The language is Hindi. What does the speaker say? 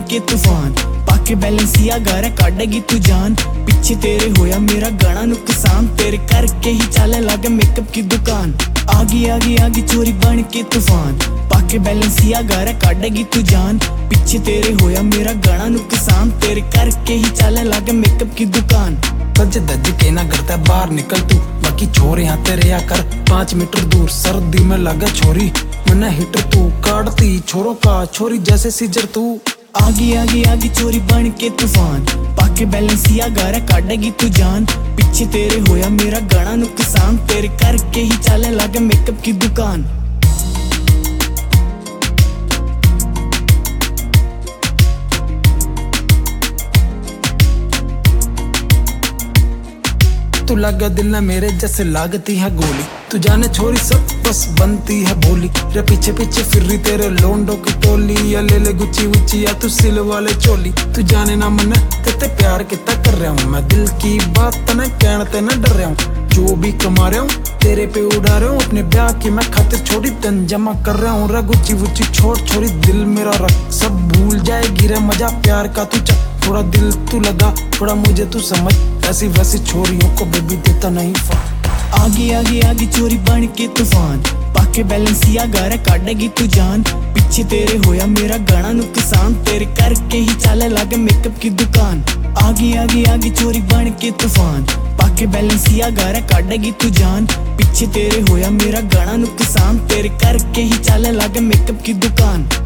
के तूफान, पाके बैलेंसिया गारा काटेगी तू जान। पीछे तेरे होया मेरा गाना नुकसान, तेरे करके ही चले लागे मेकअप की दुकान। आगी आगी आगी चोरी बन के तूफान, पाके बैलेंसिया गारा काटेगी तू जान। पीछे तेरे होया मेरा गाना नुकसान, तेरे करके ही चले लागे मेकअप की दुकान। सज धज के ना करता बाहर निकल तू, बाकी छोरे यहाँ तेरे आकर 5 मीटर दूर। सर्दी में लगा छोरी मना हिटर तू, काटती छोरों का छोरी जैसे सीजर तू। आगी आगी आगी चोरी बन के तूफान, पाके बैलेंसिया गारा काटेगी तू जान। पीछे तेरे होया मेरा गाना नुकसान, तेरे करके ही चले लागे मेकअप की दुकान। तू लगा दिल ना मेरे जैसे लागती है गोली, तू जाने छोरी सब बस बनती है बोली। रे पीछे पीछे फिर रही तेरे लोंडो की टोली, या ले ले गुच्ची उच्ची या तू सिल वाले चोली। तू जाने ना मन तेते प्यार कितना कर रहा हूँ मैं, दिल की बात ना कहते ना डर रहा हूँ। जो भी कमा रहा हूँ तेरे पे उड़ा रहा हूँ, अपने ब्याह की मैं खातिर छोटी तन जमा कर रहा हूँ। रे गुच्ची उच्ची छोड़ छोरी दिल मेरा रख, सब भूल जाएगी रे मजा प्यार का तू चक। थोड़ा दिल तू लगा थोड़ा मुझे तू समझ, ऐसी वैसी छोरियों को बेबी देता नहीं फर्क। आगी आगी आगी चोरी बन के तूफान, पाके बैलेंसिया गारा काटेगी तू जान। पीछे तेरे होया मेरा गाना नुकसान, तेरे करके ही चले लागे मेकअप की दुकान। आगी आगी आगी चोरी बन के तूफान, पाके बैलेंसिया गारा काटेगी तू जान। पीछे तेरे होया मेरा गाना नुकसान, तेरे करके ही चले लागे मेकअप की दुकान।